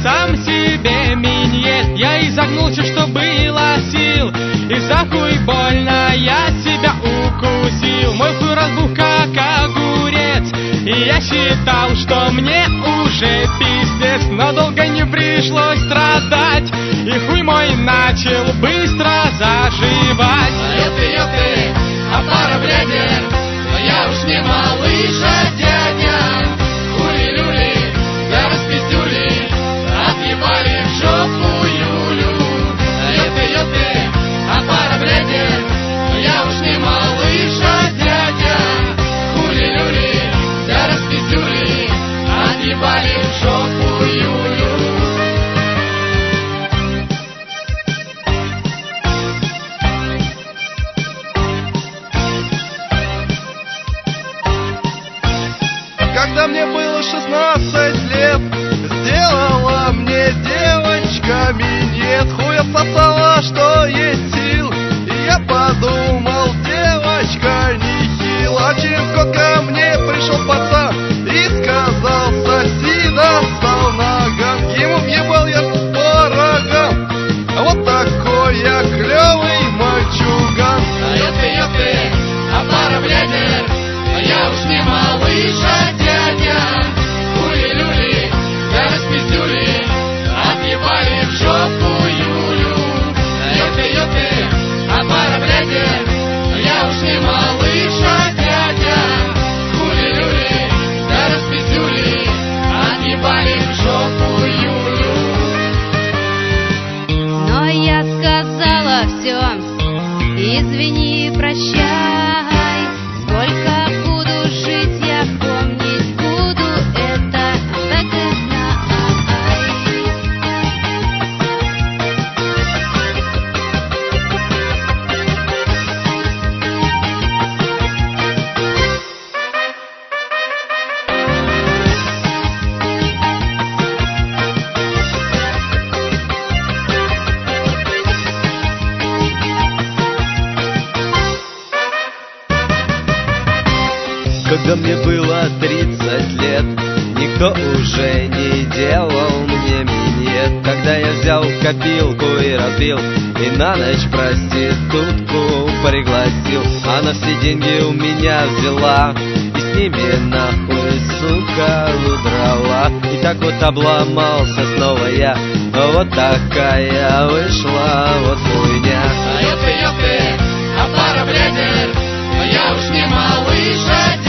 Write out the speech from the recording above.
сам себе миньет. Я изогнулся, что было сил, и за хуй больно я себя укусил. Мой хуй разбух, как огурец, и я считал, что мне уже пиздец. Но долго не пришлось страдать, и хуй мой начал быстро заживать. Ёпты, а пара блядер, но я уж не малыш, а дядя. Хули-люли, да распиздюли, отъебали в жопу Юлю. Ёпты, а пара блядер, но я уж не малыш, а дядя. Хули-люли, да распиздюли, отъебали в жопу Юлю. Когда мне было 16 лет, сделала мне девочка минет. Хуя сосала, что есть сил, и я подумал, девочка нехил. А через год ко мне пришел пацан и сказал, соси достал наган. Ему въебал я по рогам, а вот такой я клевый мальчуган. Ёпты, а пара блядер, но я уж не малыш, а дядя. Хули-люли, да распиздюли, отъебали в жопу Юлю. Ёпты, а пара блядер, но я уж не малыш, а дядя. Хули-люли, да распиздюли, отъебали в жопу Юлю. Но я сказала все, извини, прощай. Сколько буду жить, я помнить буду это, так и знай. Когда мне было 30 лет, никто уже не делал мне минет. Когда я взял копилку и разбил, и на ночь проститутку пригласил. Она все деньги у меня взяла, и с ними нахуй, сука, удрала. И так вот обломался снова я, вот такая вышла вот хуйня. Ёпты, а пара блядер, но я уж не малыш, а